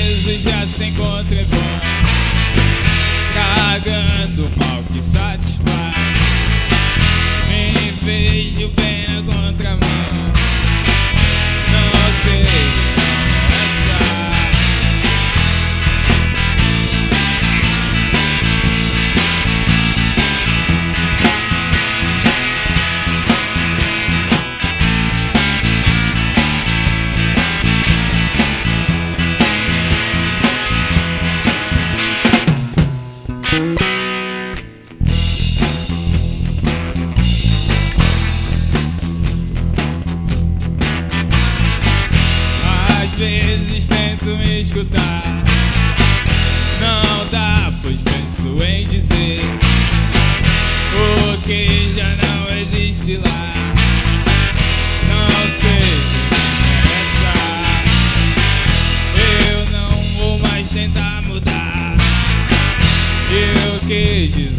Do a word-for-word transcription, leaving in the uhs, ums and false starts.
vezes já se encontra bom, carregando o mal que satisfaz. Me vejo bem na contramão, não sei começar. Às vezes tento me escutar, não dá, pois penso em dizer o que já não existe lá. Não sei começar, eu não vou mais tentar mudar, e o que dizer?